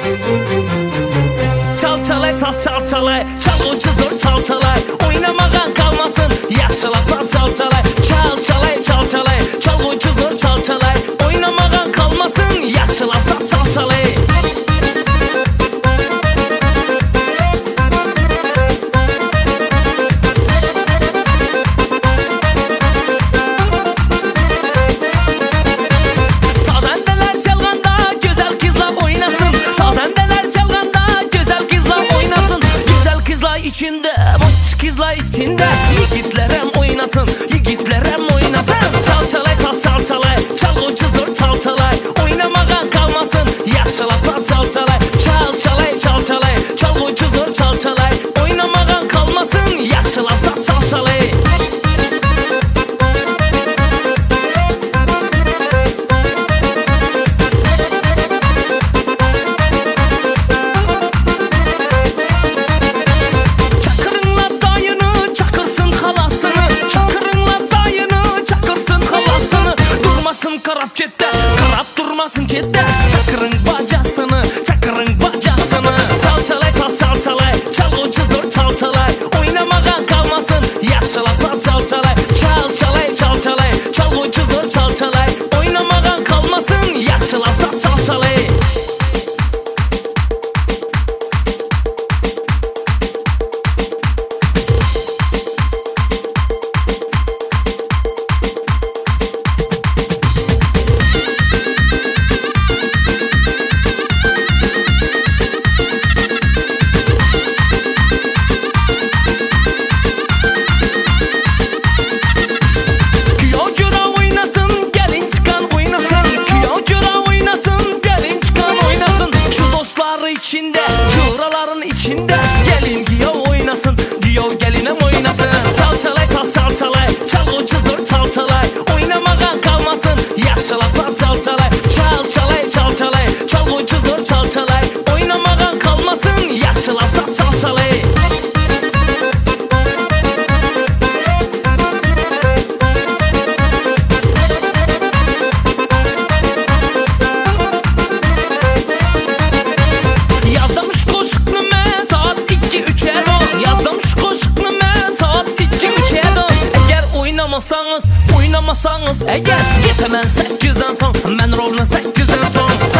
Çalçalay saz çalçalay, çalgıcı zor çalçalay, oynamağan kalmasın, yaxşılab saz çalçalay. Çalçalay çalçalay, çalgıcı zor çalçalay, oynamağan kalmasın, yaxşılab saz çalçalay. İçinde, muç kızlar içinde, yigitlerem oynasın, yigitlerem oynasın. Çalçalay saz çalçalay, çalgıcı zor çalçalay, oynamağan kalmasın, yaxşılab saz çalçalay. Çalçalay çalçalay, çalgıcı zor çalçalay, oynamağan kalmasın, yaxşılab saz çalçalay. Karab ketdi, karab durmasın ketdi, çakırın bacasını, çakırın bacasını. Çalçalay saz çalçalay, çalgıcı zor çalçalay, oynamağan kalmasın, yaxşılab saz çalçalay. Çalçalay çalçalay, çalgıcı zor çalçalay, oynamağan kalmasın, yaxşılab saz çalçalay. İçinde, şuraların içinde, gelin giyav oynasın, giyav gelinem oynasın. Çalçalay saz çalçalay, çalgıcı zor çalçalay, oynamağan kalmasın, yaxşılab saz çalçalay. Çalçalay çalçalay, çalgıcı zor çalçalay, oynamağan kalmasın, yaxşılab saz çalçalay. Oynamasanız eğer yetemem 8'den son, ben roluna 8'den son.